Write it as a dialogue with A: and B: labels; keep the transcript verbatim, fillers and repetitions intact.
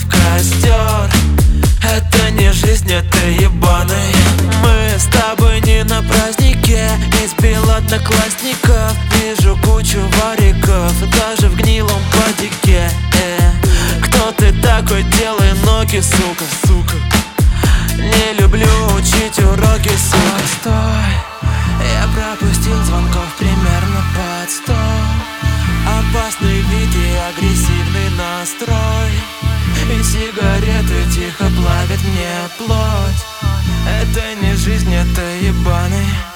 A: в костер. Это не жизнь, это ебаный. Мы с тобой не на празднике, избил одноклассников. Вижу кучу вариков, даже в гнилом падике. э. Кто ты такой, делай ноги, сука, сука. Не люблю учить уроки, сука. Стой, я пропустил звонков примерно под сто. Опасный вид и агрессивный настрой, и сигареты тихо плавят мне плоть. Это не жизнь, это ебаный.